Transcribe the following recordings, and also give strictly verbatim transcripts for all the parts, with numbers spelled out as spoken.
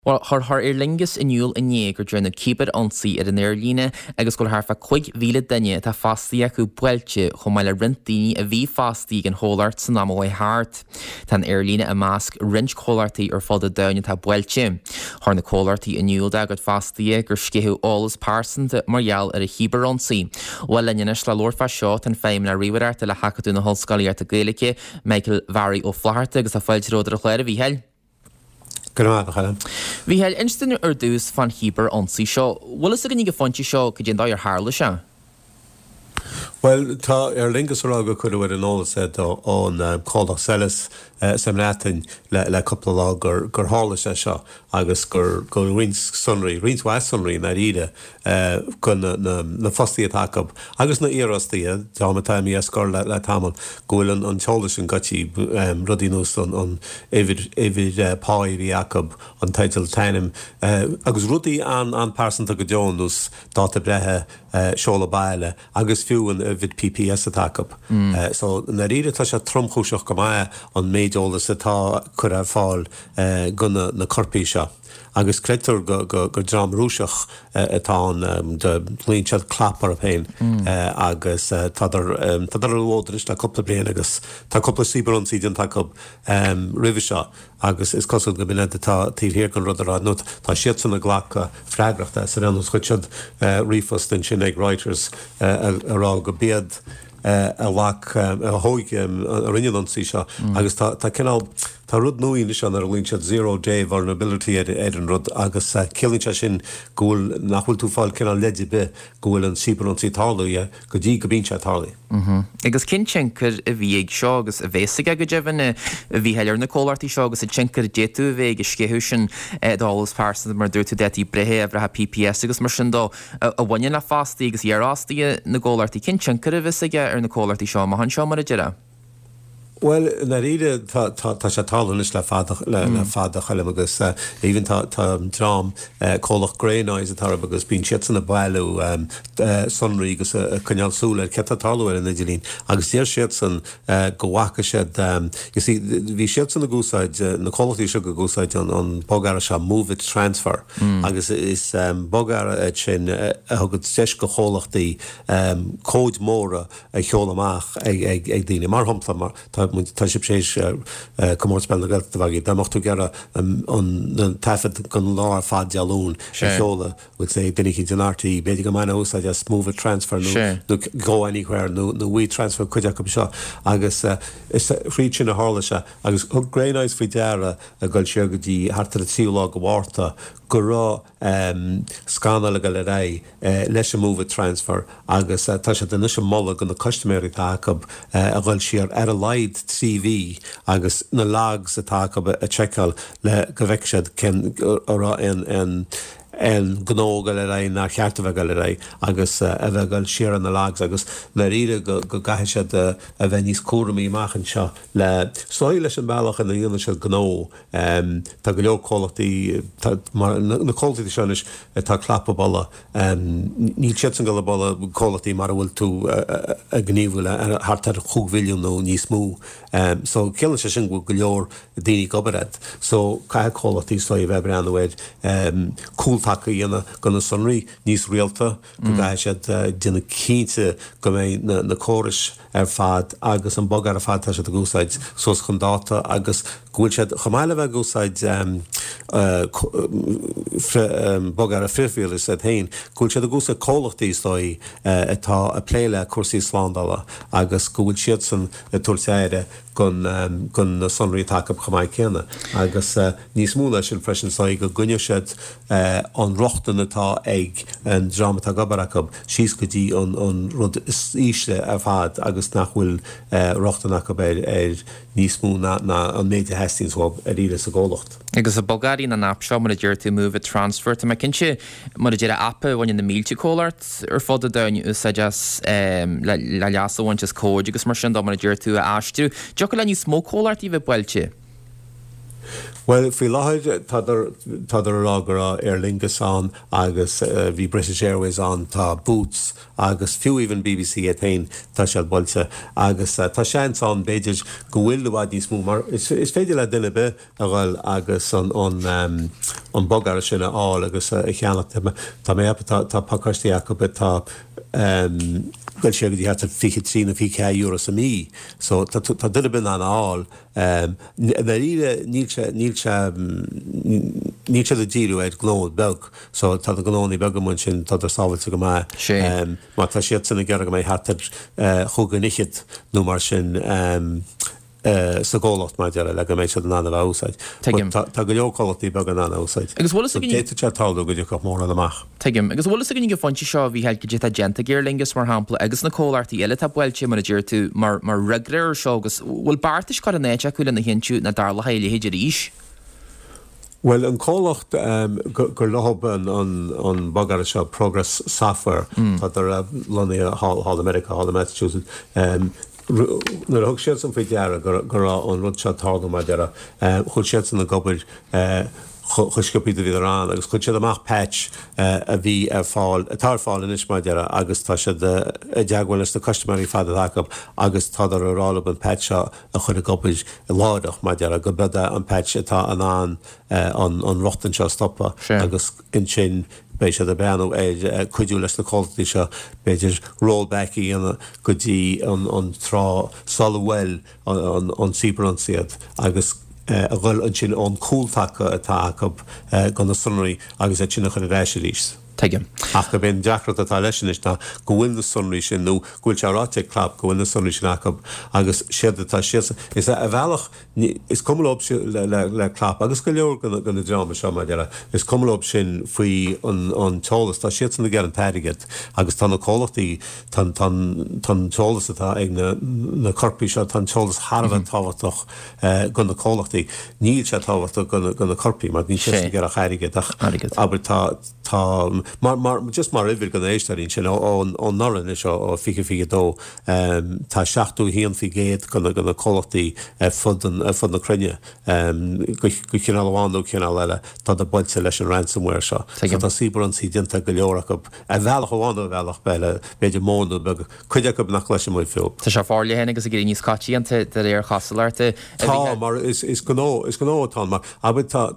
Well har har ar lingus inniuúil inné gur dúna cíbad ansaí ar an airlíne agus go thar fa chuig mhíle duine tá fastaí acu buailte chun maiile rintaí a bhí fastaí an hóláart san amóid háart. Tá an airlíne a másc rint cólartaí ar fád a daine tá buailte. Thar na cólartaí inniuúil agad fastaí gur scéthú álas pásanta margheall ar a chibar ansaí. Well linneis le lorfa seo an féim na rihairta le hacaú na hallscoilíart a Gaeilge, Michael Varry ó Flaharta agus a fáilteróidir a chléir a bhí heil. Bhí heil instan ar dús fan híbar ansaí seo. Bhfuil is a gní go fonti seo go dtí dá ar hála se? Well, tá ar lingus rága chuir bhfuir an ólas ón códach selas sem rátain le coppla lá gur gur hála sé seo agus gur gur rins sunraí, rins was sunraí na ríide chun na fostaí atacab. Agus na iarastí dámatá í escór le tamil gohfuil an teolalas an gotí rudí nús an évid páí bhí acab an teitil tainim. Agus rudí an pásanta go deonús dáta brethe seola baile agus fiúin vid P P S atacab. So na ríide tá sé tromchúiseach go maith an méideolalas atá chur ar fáil gona na corpaí seo. Agus creatar gur drám rúiseach atá an de líonsead clapar a féin agus tadar tadar bhódris le coppla bliain agus tá coppla síbaransaí den tacab ribhe seo agus is cosúil go bine tá tíhhéir an rud ará nó tá siad sanna ghlacha freigrachta sa an chuitead rifos den sin ag Reuters ará go bead a lach a hóig a rinne ansaí seo agus tá cinál Tá rud nuí is an ar líonsead zero day vulnerability ar an rud agus cilínse sin gúil nachhfuil tú fáil cinál leidir be gúil an síbaransaí tálaí go dtí go bíonse tálaí. Agus cin tinkar a bhí ag seo agus a bhésaigh go deimhne a bhí heilear na cólartaí seo agus a tinkar déú bhéh ag scéthú sin dálas pásan mar dúirtú détí brethe a bhreithe P P S agus mar sin dó a bhaine le fastaí agus dhearrástaí na cólartaí cin tinkar a bhésaige ar na cólartaí seo má han seo mar a deire. Well, na ríide tá sé talannis le le fada chaile agus even tá drám cólach grénáis a tar agus bín siad sanna bailú sunraí agus chunealsúla ceta talúir in idirlín agus déir siad san gohacha siad bhí siad sanna gúsáid na cólachtí seo go gúsáid an bogar se move it transfer agus is bogar sin agad seis go chólachtaí cóid móra a cheolamach ag daine mar hampla mar tá sib séis commórspel na gailta bhaí, dá mochtú gearra an taifid gon lá fad dealún seola with say duine cinn an R T E beidir go maina úsáid a smooth a transfer nó go anywhere nó we transfer chuideach go seo agus is frí sin na hála se agus thug grénáis frí deara a goil siar go dtí hartar a tíolá go bhharrta go rá scána le go le ré leis a move transfer agus tá sé den sem molla go na customéirí tácab a bhfuil siar ar a leid T V agus na lags a tácab a checkal le go bheic siad cin ará an en gnóga le ré na cheartahega le ré agus a bheitgal siar an na lags agus le riide go gaiith siad a bheith níos cuaramí machchan seo le sóil leis an bailach an na dhéana se gnó tá go leor cólachtaí na cólachtaí seonis tá clapa balla níl siad san go le balla cólachtaí mar bhfuil tú a gníomhfuil a hartar chúghhuiiliú nó níos mú so ceann se sin go leor daoine gobared so caiith cólachtaí sói bheith brean bhid cúltá Taka yana gona sunraí níos rialta go gaith siad dina cínte go mé na córis ar fad agus an bogar a fad tá siad a gúsáid sos chun dáta agus gúil siad chamáile bheith gúsáid bogar a frifhíil is hain gúil siad a gúsa cólachtaí slóí atá a pléile cuasaí slándala agus gúil siad san tuairteire gon gon na sunraí takab chamáid céanna agus níos mú leis sin freisin sáí go gunne siad an rochtan atá ag an drámatá gabarachab síos go dtí an rud ísle ar fad agus nachhfuil rochtan achab ar níos mú na an méide hestings a ríre sa ggólacht. Agus a Bulgarí na nap seo mar a dúir tú move it transfer tá cinse mar a dtíar appa bhain na mílte cólaart ar fád a dain úsáideas le leasahhaintes cóid agus mar sin dá mar a dúir tú a áistú. Deocha le ní smó cólaart í bheith buailte? Well, fi láid tadidir rágra ar lingus an agus bhí British Airways an tá Boots agus fiú even B B C a tain tá se bolte agus tá sean an beidir go bhfuil le bhaid níos mú mar is féidir le duine be a bhfuil agus an an bogar sinna á agus i cheannach tá mé tá pakastí acu be tá Well, she had to fix it three and fix euros a me. So that that did have been an all. Um, the really Nietzsche Nietzsche Nietzsche the deal with glowed belk. So that the glowing belk mentioned that the solid to come. Um, but that she had to get my hat to hoog nicht no marchen. Um. sa ggólacht mai dear le go méid se an anna bhúsáid. Tá go leocholaí bag an anna úsáid. Agus bhfuil déite tetáú go go mór amach. Teigim, agus bhfuil a gin go fanti seo bhí heil go dé agenta géir lingus mar hampla agus na cólartaí eile tá builte mar a dúir tú mar mar reglir seo agus bhfuil bartas chu an éite chuile na hinú na darla héile héidir ríis. Well, an cólacht um, gur lehab an, an, an bagar seo Progress Software tá ar London Hall America, Hall Massachusetts. Um, Nuair thug siad san faoi deara gur an rud se táda mar deara chuil siad san na gobair chuiscopí do bhí rán agus chuil siad amach patch a bhí ar fáil a tar fáil inis mar deara agus tá siad a deaghfuil is na customary fada acu agus tá ar arála an patch a chuir a gobair ládach mar deara go beda an patch atá an an an rochtan seo stoppa agus in sin Bei se a ben é chuidú leis na cótaí seo beidir rollbacki an gotí an trá salhfuil an sibran siad agus a bhfuil an sin an cúltacha atá acu gan na sunraí agus é sinna chun réise rís. Teigim. Ach go ben deachrat atá leis is ná go bhfuil na sunraí sin nó gúil se ráte clap go bhfuil na sunraí sin acu agus siad atá siad is a bhealach is cumlób le clap agus go leor gan na drama seo mar deara is cumlób sin faoi an teolalas tá siad san na gar an tairigid agus tá na cólachtaí tan teolalas atá ag na corpaí seo tan teolalas Harbh táhaach gan na cólachtaí níl se táhaach gan na corpaí mar ní sé gar a chairigid aber tá tá mar mar just mar rivir gan éisteín sin ón noran is ó fiche fiche dó tá seachtú híon fi géad gan na cólachtaí fud na crunne go cinál bháinú cinál eile tá a builte leis an ransomware seo. Tá síbran sí dinta go leorach a bhealach bháinú bhealach beile beidir mónú be chuide go nach leis mó fiú. Tá se fála héna agus a gur níos catíanta de réir chasalarta. Tá mar is gó is gó tá mar a tá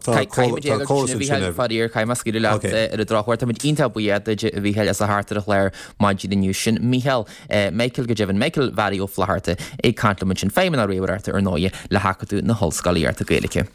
faíir caiim cí le ar a drochhairta mit ínta buiad a bhí heil as a hátar a chléir maidí den sin Michael Michael go Jevan Michael Vario flaharta é cantla sin féimen a réhharta ar nóie le hacaú na hallscalaíarta gaalacha.